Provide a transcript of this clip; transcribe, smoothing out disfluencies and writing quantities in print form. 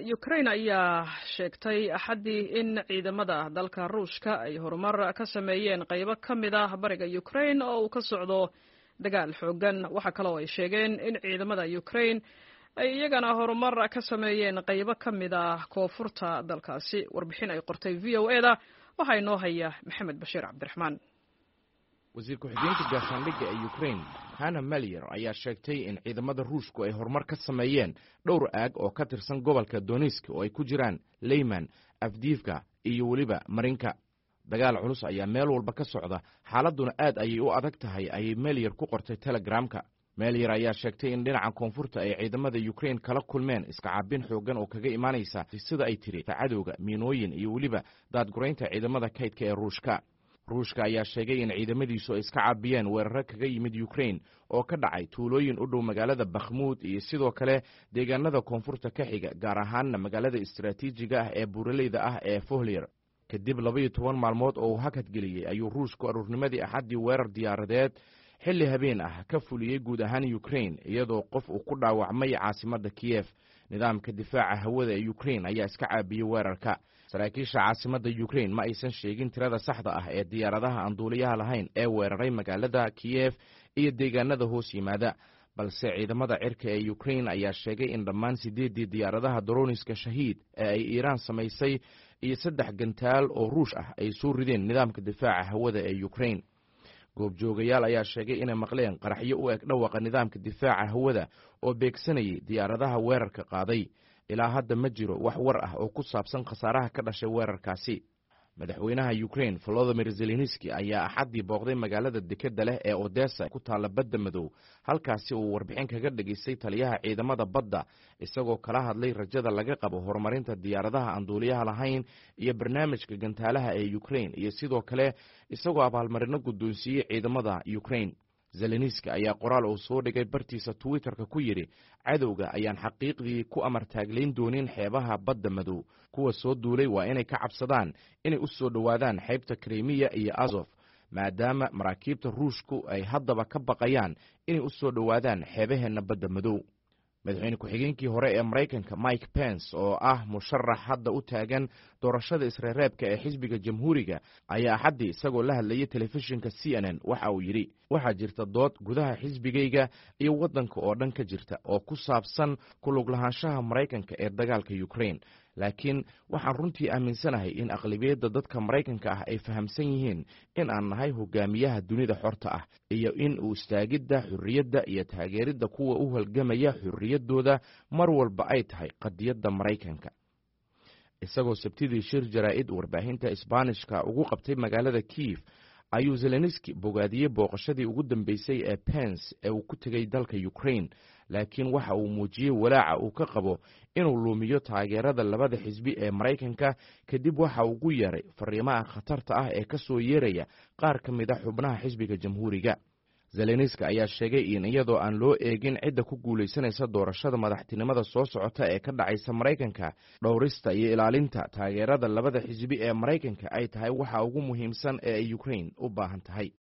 Ukraine ayaa sheegtay axadii in ciidamada dalka Ruushka ay horumar ka sameeyeen qaybo ka mid ah bariga Ukraine oo uu ka socdo dagaal xoogan. Waxa kale oo ay sheegeen in ciidamada Ukraine ay iyagana horumar ka sameeyeen qaybo ka mid ah koonfurta dalkaasi. Warbixin ay qortay VOA-da waxaa inoo haya Maxamed Bashiir Cabdiraxmaan. wasiir ku-xigeenka gaashaandhigga ee Ukraine Hanna Malier ayaa sheegtay in ciidamada Ruushku ay horumar ka sameeyeen dhowr aag oo ka tirsan gobolka Donetsk oo ay ku jiraan Lyman, Avdiivka iyo weliba Marinka. Dagaal culus ayaa meel walba ka socda, xaaladuna aad ayay u adag tahay ayay Malier ku qortay Telegramka. Malier ayaa sheegtay in dhinaca koonfurta ay ciidamada Ukraine kala kulmeen iska caabin xoogan oo kaga imaanaysa sida ay tiri cadowga, miinooyin iyo weliba daadguraynta ciidamada kaydka ee Ruushka ayaa sheegay in ciidamadiisu ay iska caabiyeen weeraro kaga yimid Ukraine oo ka dhacay tuulooyin u dhow magaalada Bakhmut iyo sidoo kale deegaanada koonfurta ka xiga, gaar ahaanna magaalada istiraatiijiga ah ee buuraleyda ah ee Fohlyar. Kadib 12 maalmood oo uu hakad geliyey ayuu Ruushku aroornimadii axadii weerar diyaaradeed xilli habeen ah ka fuliyey guud ahaan Ukraine, iyadoo qof uu ku dhaawacmay caasimadda Kiev. Nidaamka difaaca hawada ee Ukraine ayaa iska caabiyey weerarka. Saraakiisha caasimadda Ukraine ma aysan sheegin tirada saxda ah ee diyaaradaha aan duuliyaha lahayn ee weeraray magaalada Kiev iyo deegaanada hoos yimaada, balse ciidamada cirka ee Ukraine ayaa sheegay in dhammaan 8 diyaaradaha droniska Shahiid ee ay Iiraan samaysay iyo 3 gantaal oo Ruush ah ay soo rideen nidaamka difaaca hawada ee Ukraine. Goobjoogayaal ayaa sheegay inay maqleen qaraxyo u eg dhawaqa nidaamka difaaca hawada oo beegsanayay diyaaradaha weerarka qaaday. Ilaa hadda ma jiro wax war ah oo ku saabsan khasaaraha ka dhashay weerarkaasi. Madaxweynaha Ukraine Volodymyr Zelensky ayaa axadii booqday magaalada dekedda leh ee Odessa ku taalla badda madow, halkaasi uu warbixin kaga dhageystay taliyaha ciidamada badda, isagoo kala hadlay rajada laga qabo horumarinta diyaaradaha aan duuliyaha lahayn iyo barnaamijka gantaalaha ee Ukraine, iyo sidoo kale isagoo abaalmarino guddoonsiiyey ciidamada Ukraine. Zelensky ayaa qoraal uu soo dhigay bartiisa Twitterka ku yidhi, cadowga ayaan xaqiiqdii ku amar taaglayn doonin xeebaha badda madow. Kuwa soo duulay waa inay ka cabsadaan inay u soo dhowaadaan xeebta Crimea iyo Azov, maadaama maraakiibta Ruushku ay haddaba ka baqayaan inay u soo dhowaadaan xeebaheenna badda madow. Madaxweyne ku-xigeenkii hore ee Maraykanka Mike Pence oo ah musharax hadda u taagan doorashada isreereebka ee xisbiga Jamhuuriga ayaa axadii isagoo la hadlayay telefishinka CNN waxa uu yidhi, waxaa jirta dood gudaha xisbigayga iyo waddanka oo dhan ka jirta oo ku saabsan ku lug lahaanshaha Maraykanka ee dagaalka Ukraine, laakiin waxaan runtii aaminsanahay in aqlabiyadda dadka Maraykanka ah ay fahamsan yihiin in aan nahay hogaamiyaha dunida xorta ah iyo in u istaagidda xurriyadda iyo taageeridda kuwa u halgamaya xurriyaddooda mar walba ay tahay qadiyadda Maraykanka. Isagoo Sabtidii shir jaraa'id warbaahinta Isbaanishka ugu qabtay magaalada Kiev ayuu Zelensky bogaadiyey booqashadii ugu dambeysay ee Pence ee uu ku tegay dalka Ukraine, laakiin waxa uu muujiyey walaaca uu ka qabo inuu lumiyo taageerada labada xisbi ee Maraykanka kadib waxa uu ugu yeeray fariimaha khatarta ah ee ka soo yeeraya qaar ka mid a xubnaha xisbiga Jamhuuriga. Zelensky ayaa sheegay in iyadoo aan loo eegin cidda ku guulaysanaysa doorashada madaxtinimada soo socota ee ka dhacaysa Maraykanka, dhowrista iyo ilaalinta taageerada labada xisbi ee Maraykanka ay tahay waxa ugu muhiimsan ee ay Ukraine u baahan tahay.